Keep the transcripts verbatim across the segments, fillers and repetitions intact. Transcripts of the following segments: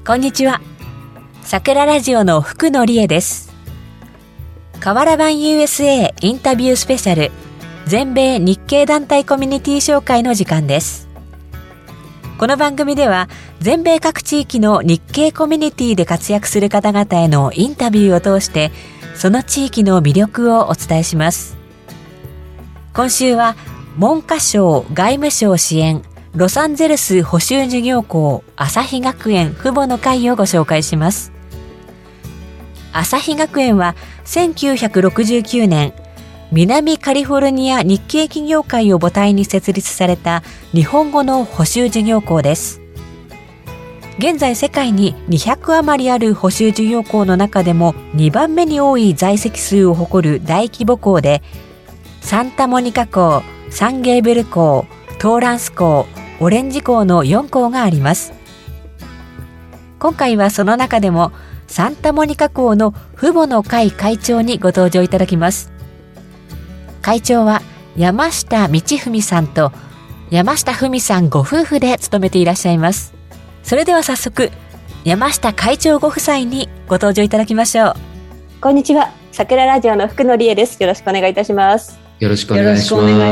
こんにちは。桜ラジオの福野理恵です。河原版 ユーエスエー インタビュースペシャル全米日系団体コミュニティ紹介の時間です。この番組では全米各地域の日系コミュニティで活躍する方々へのインタビューを通してその地域の魅力をお伝えします。今週は文科省外務省支援ロサンゼルス補習授業校朝日学園父母の会をご紹介します。朝日学園はせんきゅうひゃくろくじゅうきゅうねん南カリフォルニア日系企業会を母体に設立された日本語の補習授業校です。現在世界ににひゃく余りある補習授業校の中でもにばんめに多い在籍数を誇る大規模校で、サンタモニカ校、サンゲーブル校、トーランス校、オレンジ校のよん校があります。今回はその中でもサンタモニカ校の父母の会会長にご登場いただきます。会長は山下道文さんと山下文さんご夫婦で務めていらっしゃいます。それでは早速山下会長ご夫妻にご登場いただきましょう。 こんにちは。桜ラジオの福野理恵です。よろしくお願いいたします。 よろしくお願いします。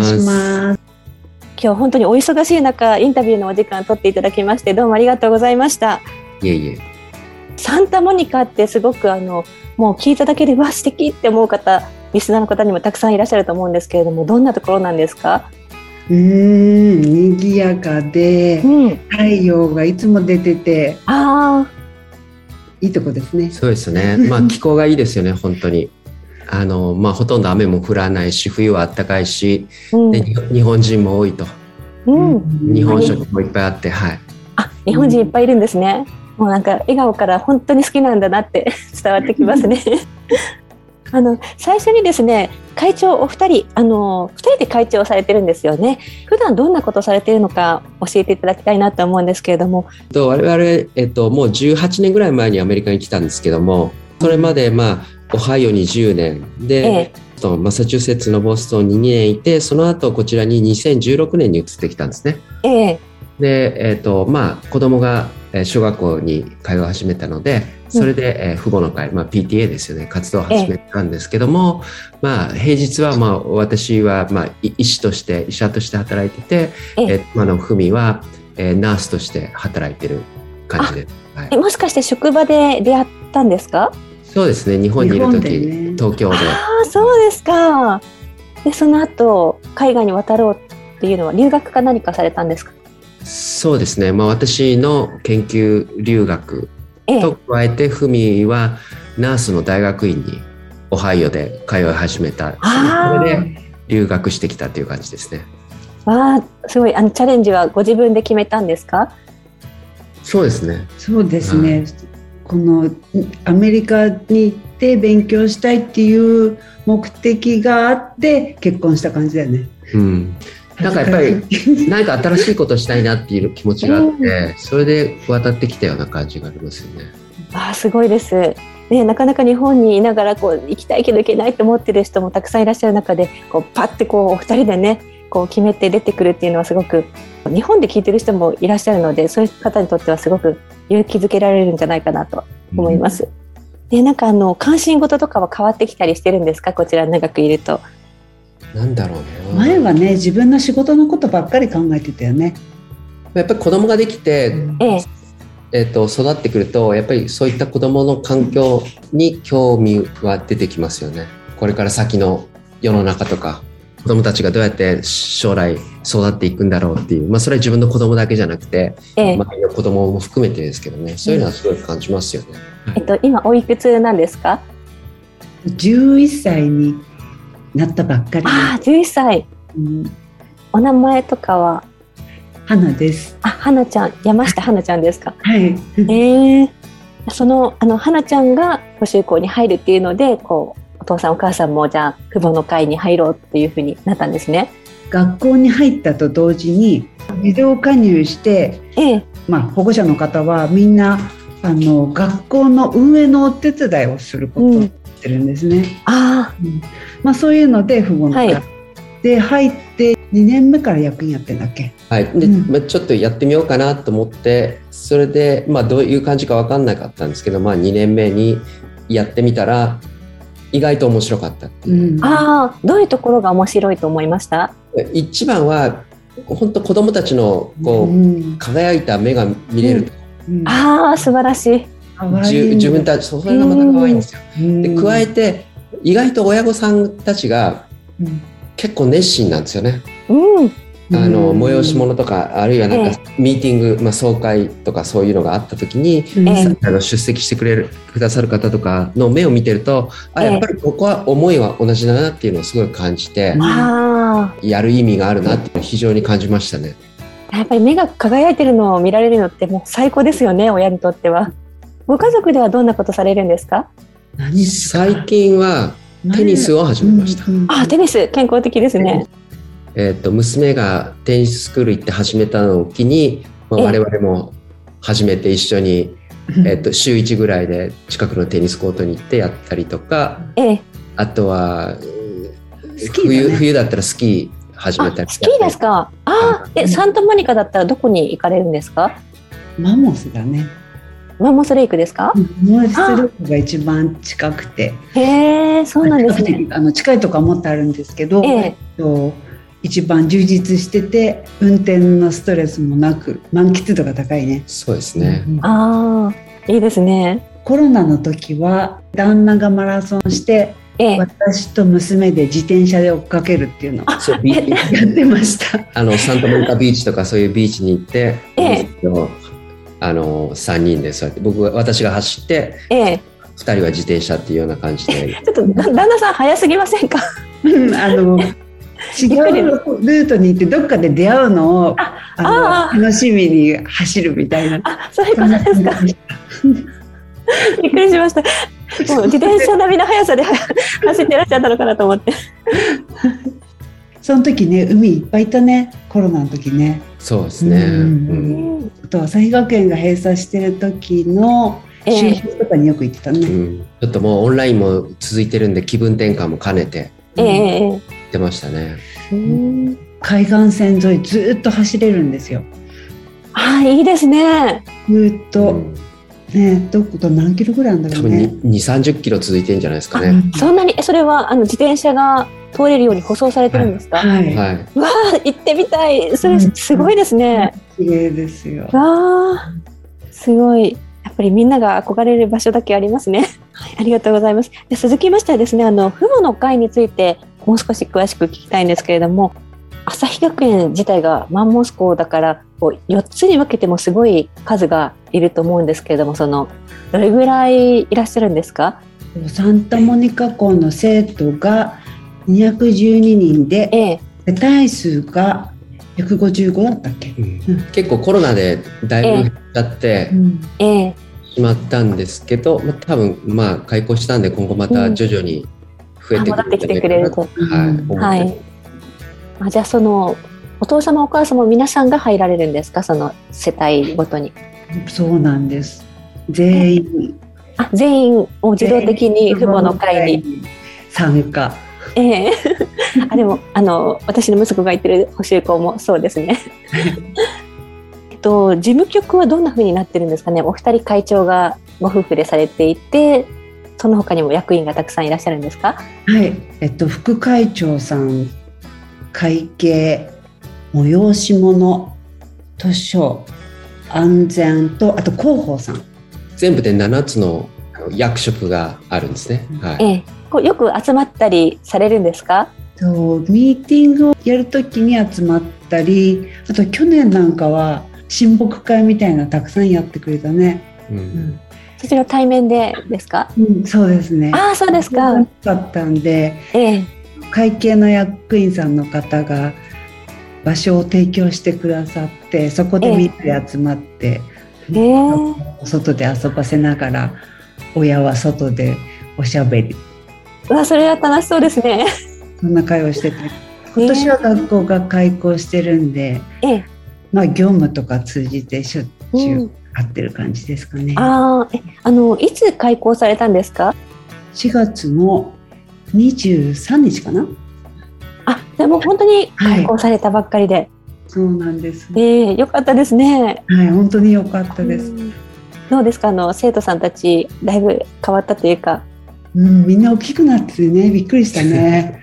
今日本当にお忙しい中インタビューのお時間を取っていただきましてどうもありがとうございました。 いえいえ。 サンタモニカってすごくあのもう聞いただけでわ素敵って思う方リスナーの方にもたくさんいらっしゃると思うんですけれども、どんなところなんですか？ うーん賑やかで、うん、太陽がいつも出ててあいいとこですね。 そうですね、まあ、気候がいいですよね本当にあの、まあ、ほとんど雨も降らないし冬は暖かいし、うん、で日本人も多いと、うん、日本食もいっぱいあって、はい、 あ日本人いっぱいいるんですね。もうなんか笑顔から本当に好きなんだなって伝わってきますねあの最初にですね会長お二人あの二人で会長をされてるんですよね。普段どんなことをされているのか教えていただきたいなと思うんですけれども。 我々、えっと、もうじゅうはちねんぐらい前にアメリカに来たんですけども、それまで、まあ、オハイオにじゅうねんで、ええ、マサチューセッツのボストンににねんいて、その後こちらににせんじゅうろくねんに移ってきたんですね。 ええで、えっとまあ、子供が小学校に通い始めたので、それで、えー、父母の会、まあ、ピーティーエー ですよね、活動を始めたんですけども、ええまあ、平日は、まあ、私は、まあ、医師として医者として働いてて、えええー、妻のふみは、えー、ナースとして働いてる感じです、はい、 えもしかして職場で出会ったんですか？ そうですね、日本にいる時、ね、東京で。 あそうですか。でその後海外に渡ろうっていうのは留学か何かされたんですか？ そうですね、まあ、私の研究留学と加えて、ふみはナースの大学院にオハイオで通い始めた。それで留学してきたという感じですね。 わあ、すごい。あのチャレンジはご自分で決めたんですか？ そうですね。 そうですね、はい、このアメリカに行って勉強したいっていう目的があって結婚した感じだよね。 うんなんかやっぱり何か新しいことしたいなっていう気持ちがあって、えー、それで渡ってきたような感じがありますよね。 あすごいです、ね、なかなか日本にいながらこう行きたいけど行けないと思ってる人もたくさんいらっしゃる中でこうパッてこうお二人でねこう決めて出てくるっていうのはすごく日本で聞いてる人もいらっしゃるので、そういう方にとってはすごく勇気づけられるんじゃないかなと思います、うん、でなんかあの関心事とかは変わってきたりしてるんですか？こちら長くいると。 なんだろうね、 前はね自分の仕事のことばっかり考えてたよね。 やっぱり子供ができて、 うんえええー、と育ってくるとやっぱりそういった子供の環境に興味は出てきますよね。これから先の世の中とか子供たちがどうやって将来育っていくんだろうっていう、まあ、それは自分の子供だけじゃなくて、ええ、周りの子供も含めてですけどね、そういうのはすごい感じますよね、 えっと、今おいくつなんですか？ じゅういっさいになったばっかり。 あじゅういっさい、うん、お名前とかは？ 花です。 あ花ちゃん、山下花ちゃんですか？ はい、 えー、そのあの花ちゃんが補習校に入るっていうのでこうお父さんお母さんもじゃあ父母の会に入ろうっていうふうになったんですね。 学校に入ったと同時にビデオ加入して、 ええまあ、保護者の方はみんなあの学校の運営のお手伝いをすることをしてるんですね、 うんあうんまあ、そういうので父母の会、はい、で入ってにねんめから役員やってんだっけ。 はいでうんまあ、ちょっとやってみようかなと思って、それで、まあ、どういう感じか分かんなかったんですけど、まあ、にねんめにやってみたら意外と面白かったっていう、 うん、 ああ、どういうところが面白いと思いました？ 一番は本当子どもたちのこう、 うん輝いた目が見れると、 うんああ、素晴らしい。 かわいいじゅ自分たちそれがまた可愛いんですよ。 うんで加えて意外と親御さんたちがうん結構熱心なんですよね。 うん。 あのうん催し物とかあるいはなんかミーティング、まあ、総会とかそういうのがあった時に、 うんええあの出席してくれるくださる方とかの目を見てると、あええやっぱりここは思いは同じだなっていうのをすごい感じて、 あやる意味があるなっていうのを非常に感じましたね。 あ、やっぱり目が輝いてるのを見られるのってもう最高ですよね、親にとっては。ご家族ではどんなことされるんですか？ 何すか最近はテニスを始めました。 うんうんあ、テニス健康的ですね。 えー、と娘がテニススクール行って始めたのを機に、まあ、 ええ我々も始めて一緒に、えー、と週いちぐらいで近くのテニスコートに行ってやったりとか、 ええ、 あとはスキーだね冬、冬だったらスキー始めたりあ、スキーですか？ああ、え、サンタモニカだったらどこに行かれるんですか？ マンモスだね。 マンモスレイクですか？ マンモスレイクが一番近くて、 へえ、そうなんですね。 あの近いとこはもっとあるんですけど、 ええと一番充実してて運転のストレスもなく満喫度が高いね。 そうですね。 うんああ、いいですね。 コロナの時は旦那がマラソンしてええ、 私と娘で自転車で追っかけるっていうのをそうビーチやってました。 あのサンタモニカビーチとかそういうビーチに行って、 ええあのさんにんでそうやって僕は私が走ってええ、 ふたりは自転車っていうような感じでちょっとだ旦那さん早すぎませんか？ うんあの違うルートに行ってどっかで出会うのをあのあー楽しみに走るみたいな。 あ、そういうことですか。びっくりしました。もう自転車並みの速さで走ってらっしゃったのかなと思って。 その時ね海いっぱいいたね、コロナの時ね。 そうですね、 うんうんあと朝日学園が閉鎖してる時の就職とかによく行ってたね。 うんちょっともうオンラインも続いてるんで気分転換も兼ねてええええ行ってましたね。 うん海岸線沿いずっと走れるんですよ。 ああ、いいですね。 ずっと、 うんね、どこと何キロぐらいあるんだ多分ろうね。 にじゅう、さんじゅっキロ続いてるんじゃないですかね。 そんなに、えそれはあの自転車が通れるように舗装されてるんですか？ はい、 はい。 わあ、行ってみたい。それすごいですね。 綺麗ですよ。 わあ、すごい。やっぱりみんなが憧れる場所だけありますね。はい、ありがとうございます。で続きましてはですね、あの父母の会についてもう少し詳しく聞きたいんですけれども、朝日学園自体がマンモス校だからこうよっつに分けてもすごい数がいると思うんですけれども、そのどれぐらいいらっしゃるんですか？ サンタモニカ校の生徒がにひゃくじゅうににんで、 ええ、 世帯数がひゃくごじゅうごだったっけ？ うん結構コロナでだいぶ減っちゃってうんええ、 しまったんですけど、まあ、多分まあ開校したんで今後また徐々に増えてく戻ってきてくれると。 はい、思ってますはい。あ、じゃあそのお父様お母様皆さんが入られるんですか？その世帯ごとに。 そうなんです。全員あ、全員もう自動的に父母の会に。 参加。 ええあ、でもあの私の息子が行ってる補習校もそうですね。えっと事務局はどんな風になってるんですかね。お二人会長がご夫婦でされていて、その他にも役員がたくさんいらっしゃるんですか？ はい、えっと副会長さん、会計、催し物、図書、安全とあと広報さん。 全部でななつの役職があるんですね。はい。 ええ、こうよく集まったりされるんですか？ とミーティングをやるときに集まったり、あと去年なんかは親睦会みたいなのたくさんやってくれたね。 ううんんそちら対面でですか？ うん、そうですね。 ああ、そうですか。 楽しかったんで、 ええ、 会計の役員さんの方が場所を提供してくださって、そこでみんなで集まって、 ええ、 外で遊ばせながら親は外でおしゃべり、 うわ、それは楽しそうですね。 そんな会をしてて、今年は学校が開校してるんで、 ええ、 まあ業務とか通じてしょっちゅううん会ってる感じですかね。 ああ、え、あのいつ開校されたんですか？ しがつのにじゅうさんにちかな。 あ、じでも本当に開校されたばっかりで、はい、 そうなんです。 えー、よかったですね。 はい、本当によかったです。うん、 どうですか、あの生徒さんたちだいぶ変わったというか。 うん、みんな大きくなってね、びっくりしたね。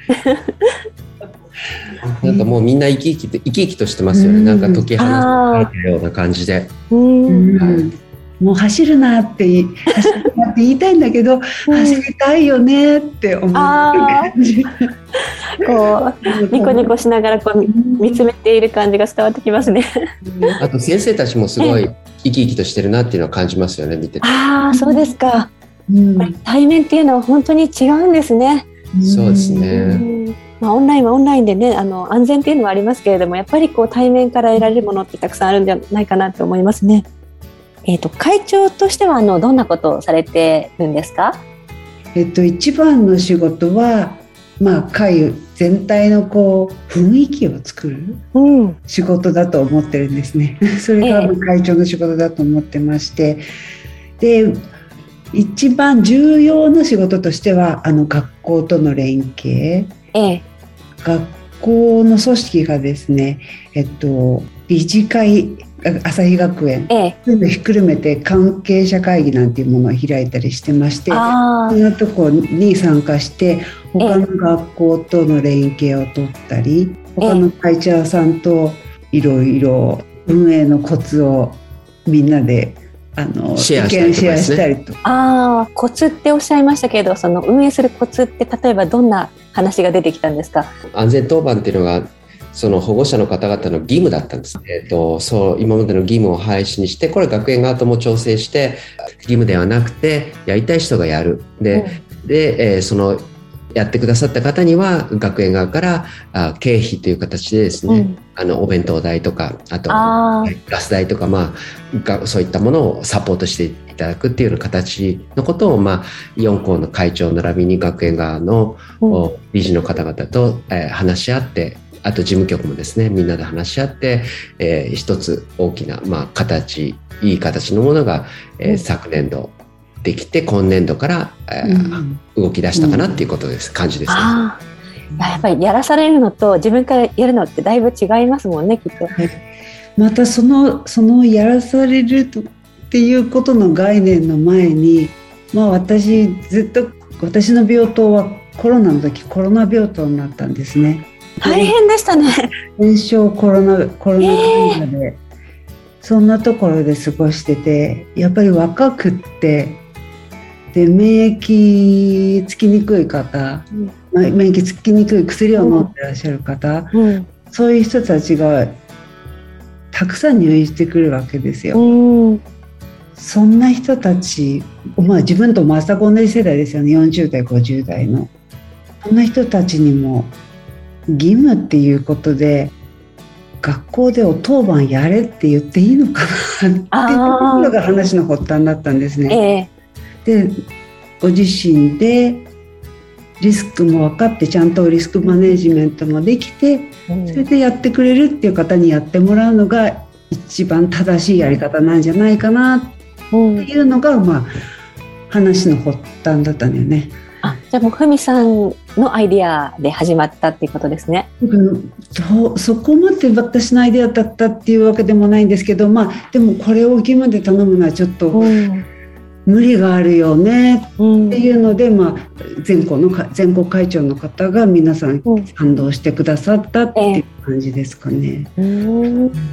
なんかもうみんな生き生きと生き生きとしてますよね。うん、なんか解き放たれたような感じで。 うん、 うんもう走るなって走るなって言いたいんだけど、うん、走りたいよねって思う感じ。 こうニコニコしながらこう見つめている感じが伝わってきますね。 あと先生たちもすごい生き生きとしてるなっていうのは感じますよね、見てて。 ああ、そうですか。うん、対面っていうのは本当に違うんですね。 そうですね。 うんまあ、オンラインはオンラインでね、あの安全っていうのはありますけれども、やっぱりこう対面から得られるものってたくさんあるんじゃないかなと思いますね。えーと、会長としてはあのどんなことをされてるんですか？ えっと、一番の仕事は、まあ、会全体のこう雰囲気を作る仕事だと思ってるんですね。それが会長の仕事だと思ってまして、えー、で一番重要な仕事としてはあの学校との連携、 えー、 学校の組織がですね、えっと、理事会朝日学園、ええ、全部ひっくるめて関係者会議なんていうものを開いたりしてまして、そんなとこに参加して他の学校との連携を取ったり、他の会長さんといろいろ運営のコツをみんなであのシェアしたりとかですね。 シェアしたりとか。 あー、コツっておっしゃいましたけど、その運営するコツって例えばどんな話が出てきたんですか？ 安全当番っていうのがその保護者の方々の義務だったんです、えー、とそう今までの義務を廃止にして、これ学園側とも調整して義務ではなくてやりたい人がやるで、うん、で、えー、そのやってくださった方には学園側からあ経費という形でですね、うん、あのお弁当代とかあとガス代とか、まあ、そういったものをサポートしていただくっていうような形のことを、まあ、よん校の会長並びに学園側の、うん、理事の方々と、えー、話し合って、あと事務局もですね、みんなで話し合って、えー、一つ大きな、まあ、形いい形のものが、えー、昨年度できて今年度から、えーうん、動き出したかなっていうことです、うん、感じですね。 あやっぱりやらされるのと自分からやるのってだいぶ違いますもんね、きっと。 またそのそのやらされるとっていうことの概念の前に、まあ、私ずっと私の病棟はコロナの時コロナ病棟になったんですね。 大変でしたね。 炎症コロナコロナ患者で、えー、そんなところで過ごしてて、やっぱり若くってで免疫つきにくい方、うん、免疫つきにくい薬を飲んでらっしゃる方、うんうん、そういう人たちがたくさん入院してくるわけですよ。うん、そんな人たち、まあ、自分と全く同じ世代ですよね。よんじゅう代ごじゅう代のそんな人たちにも義務っていうことで学校でお当番やれって言っていいのかなっていうのが話の発端だったんですね。えー、でご自身でリスクも分かってちゃんとリスクマネジメントもできて、うん、それでやってくれるっていう方にやってもらうのが一番正しいやり方なんじゃないかなっていうのが、まあ、話の発端だったんだよね。 あ、じゃあもうふみさんのアイディアで始まったっていうことですね。 うん、そ, そこまで私のアイディアだったっていうわけでもないんですけど、まあ、でもこれを義務で頼むのはちょっと無理があるよねっていうので、うん、まあ、全校の全校会長の方が皆さん賛同してくださったっていう感じですかね。えーうんうん、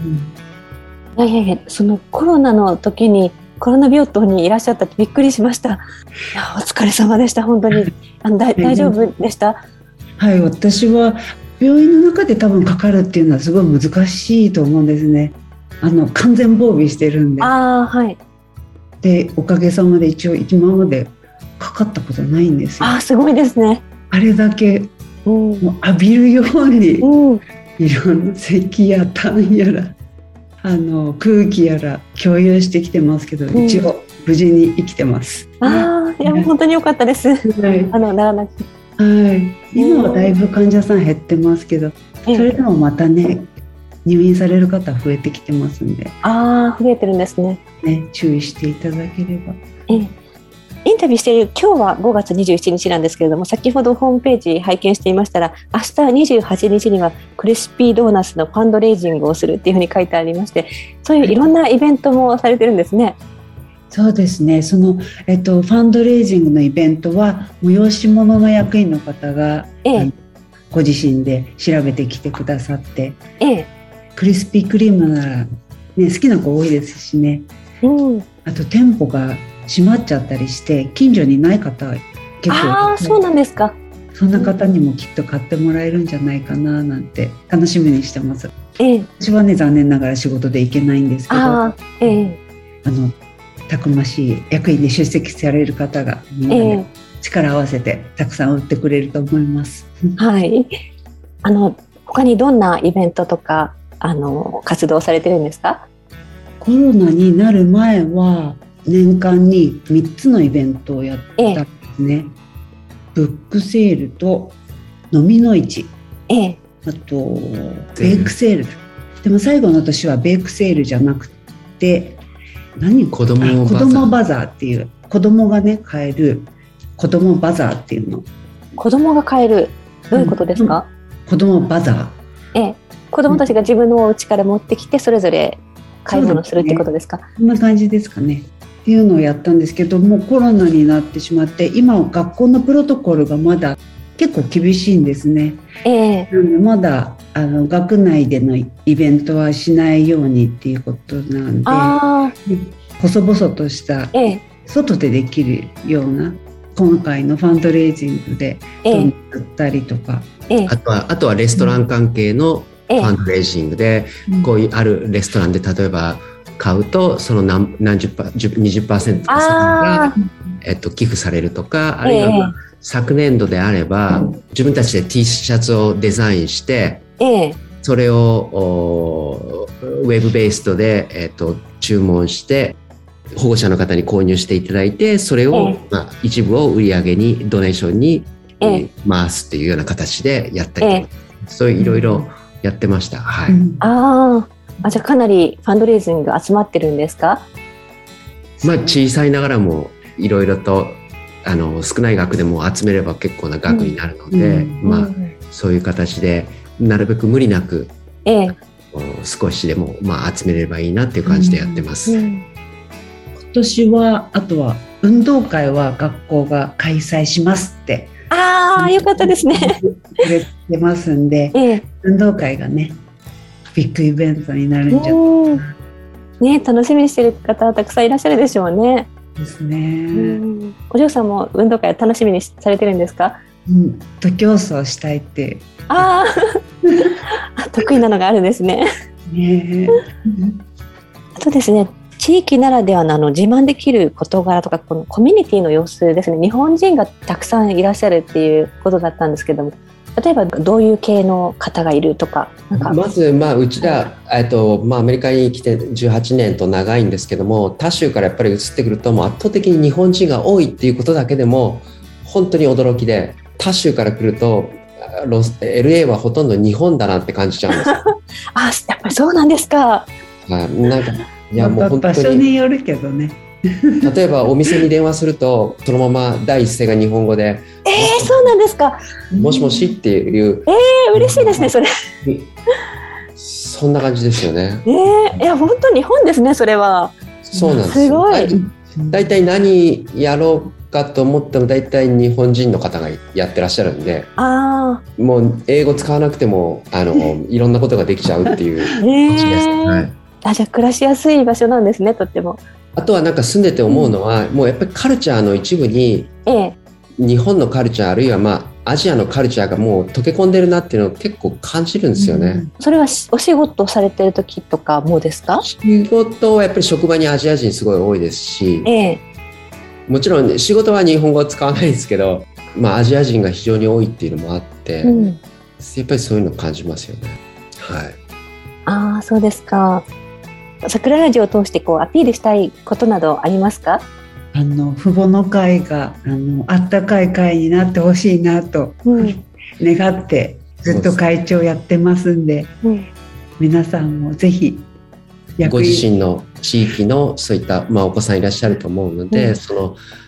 いやいや、そのコロナの時にコロナ病棟にいらっしゃったってびっくりしました。いや、お疲れ様でした。本当にあのだ大丈夫でした？ はい、私は病院の中で多分かかるっていうのはすごい難しいと思うんですね。あの完全防備してるんで。 あ、はい。 でおかげさまで一応今までかかったことないんですよ。 あ、すごいですね。 あれだけ、うん、もう浴びるように、うん、いろんな咳や痰やらあの空気やら共有してきてますけど、うん、一応無事に生きてます。 ああ、いや、はい、本当に良かったです。はい、あのならなくて、 はい、今はだいぶ患者さん減ってますけど、うん、それでもまたね入院される方増えてきてますんで。 ああ、増えてるんですね。 ね、注意していただければ。 えインタビューしている今日はごがつにじゅうしちにちなんですけれども、先ほどホームページ拝見していましたら、明日にじゅうはちにちにはクリスピードーナツのファンドレイジングをするっていうふうに書いてありまして、そういういろんなイベントもされてるんですね。 そうですね。その、えっと、ファンドレイジングのイベントは催し物の役員の方が、ええ、ご自身で調べてきてくださって、ええ、クリスピークリームなら、ね、好きな子多いですしね、うん、あと店舗が閉まっちゃったりして近所にない方結構、 ああ、そうなんですか。 そんな方にもきっと買ってもらえるんじゃないかななんて楽しみにしてます、ええ、私はね残念ながら仕事で行けないんですけど、あ、ええ、あのたくましい役員で出席される方がみんなで力を合わせてたくさん売ってくれると思います、 はい、あの他にどんなイベントとかあの活動されてるんですか？ コロナになる前は年間にみっつのイベントをやったんですね、ええ、ブックセールと飲みの市、ええ、あとベイクセール、でも最後の年はベイクセールじゃなくて何子供子供バザーっていう子供がね買える子供バザーっていうの。 子供が買える、どういうことですか？ うん、子供バザー、ええ、子供たちが自分のお家から持ってきてそれぞれ買い物するってことですか？ そんな感じですかねっていうのをやったんですけど、もうコロナになってしまって今学校のプロトコルがまだ結構厳しいんですね、えー、なのでまだあの学内でのイベントはしないようにっていうことなんで、あ細々とした外でできるような今回のファンドレイジングで売ったりとか、 えー、あとは、あとはレストラン関係のファンドレイジングで、えー、こういうあるレストランで例えば買うとその 何, 何十パー にじゅっパーセント が、えっと、寄付されるとか、あるいは、えー、昨年度であれば自分たちで T シャツをデザインして、えー、それをウェブベースで、えっと、注文して保護者の方に購入していただいて、それを、えーまあ、一部を売り上げにドネーションに、えー、回すというような形でやったりとか、えー、そういういろいろやってました、はい、うん、 ああ、じゃあかなりファンドレイジング集まってるんですか？ まあ、小さいながらもいろいろとあの少ない額でも集めれば結構な額になるので、うんうんまあ、そういう形でなるべく無理なく、ええ、少しでも、まあ、集めれればいいなっていう感じでやってます、うんうん、 今年はあとは運動会は学校が開催しますってああよかったですねくれてますんで、ええ、運動会がねビッグイベントになるんじゃないかな、 ね、楽しみにしてる方はたくさんいらっしゃるでしょうね。 ですね。 うん、お嬢さんも運動会楽しみにされてるんですか？ うん、徒競走したいってああ得意なのがあるんですね。ねあとですね、地域ならではのあの自慢できる事柄とかこのコミュニティの様子ですね、日本人がたくさんいらっしゃるっていうことだったんですけども、例えばどういう系の方がいるとか、なんかまず、まあ、うちら、えっとまあ、アメリカに来てじゅうはちねんと長いんですけども、他州からやっぱり移ってくるともう圧倒的に日本人が多いっていうことだけでも本当に驚きで、他州から来るとロス エルエー はほとんど日本だなって感じちゃうんですあ、やっぱりそうなんですか。 なんかいやもう本当に場所によるけどね例えばお店に電話するとそのまま第一声が日本語でえー、そうなんですか。 もしもしっていうえー、嬉しいですねそれそんな感じですよね。 えー、いや本当日本ですねそれは。 そうなんですよ。 すごい。 だいたい何やろうかと思ってもだいたい日本人の方がやってらっしゃるんで、あもう英語使わなくてもあのいろんなことができちゃうっていう感じです、えーはい、 あじゃあ暮らしやすい場所なんですねとっても。 あとはなんか住んでて思うのは、うん、もうやっぱりカルチャーの一部に、ええ、日本のカルチャーあるいはまあアジアのカルチャーがもう溶け込んでるなっていうのを結構感じるんですよね、うん、 それはお仕事されてる時とかもですか？ 仕事はやっぱり職場にアジア人すごい多いですし、ええ、もちろん仕事は日本語を使わないですけど、まあ、アジア人が非常に多いっていうのもあって、うん、やっぱりそういうのを感じますよね、はい、 ああそうですか。桜ラジオを通してこうアピールしたいことなどありますか？ あの父母の会があのあったかい会になってほしいなと、うん、願ってずっと会長やってますんで、うん、皆さんもぜひご自身の地域のそういった、まあ、お子さんいらっしゃると思うので、うん、その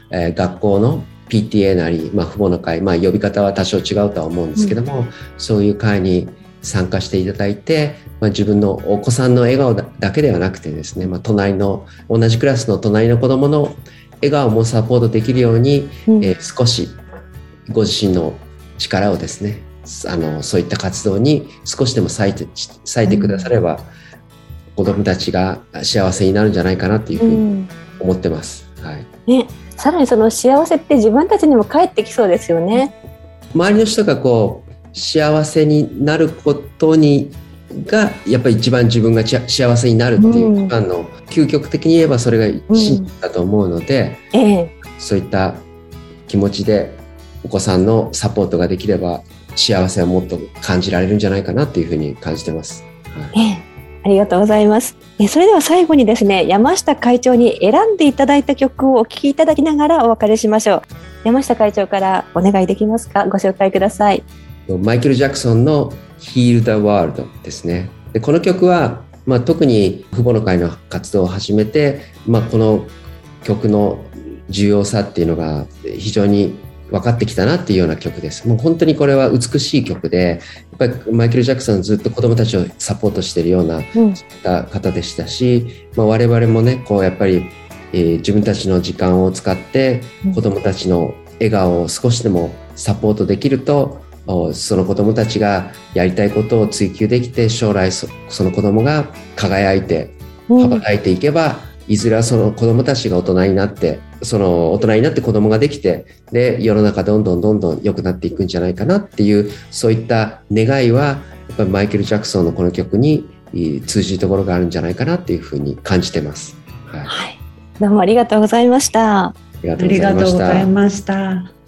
えー、学校の ピーティーエー なり、まあ、父母の会、まあ、呼び方は多少違うとは思うんですけども、うん、そういう会に参加していただいて、まあ、自分のお子さんの笑顔だけではなくてですね、まあ、隣の同じクラスの隣の子どもの笑顔もサポートできるように、うん、えー、少しご自身の力をですね、あのそういった活動に少しでも割いて、割いてくだされば、うん、子どもたちが幸せになるんじゃないかなっていうふうに思ってます、うん、はい。 ね、さらにその幸せって自分たちにも返ってきそうですよね。 周りの人がこう幸せになることにがやっぱり一番自分が幸せになるっていう一番の、うん、究極的に言えばそれが真実だと思うので、うんええ、そういった気持ちでお子さんのサポートができれば幸せをもっと感じられるんじゃないかなっていうふうに感じてます、はい。 ええ、ありがとうございます。えそれでは最後にですね、山下会長に選んでいただいた曲をお聴きいただきながらお別れしましょう。山下会長からお願いできますか。ご紹介ください。 マイケル・ジャクソンの Heal the World ですね。でこの曲は、まあ、特に父母の会の活動を始めて、まあ、この曲の重要さっていうのが非常に分かってきたなっていうような曲です。もう本当にこれは美しい曲で、やっぱりマイケル・ジャクソンずっと子どもたちをサポートしているような、うん、方でしたし、まあ、我々もねこうやっぱり、えー、自分たちの時間を使って子どもたちの笑顔を少しでもサポートできると、その子どもたちがやりたいことを追求できて、将来 そ, その子どもが輝いて羽ばたいていけば、うん、いずれはその子どもたちが大人になってその大人になって子どもができて、で世の中どんどんどんどん良くなっていくんじゃないかなっていう、そういった願いはやっぱりマイケル・ジャクソンのこの曲に通じるところがあるんじゃないかなっていうふうに感じてます、はいはい、 どうもありがとうございました。 ありがとうございました。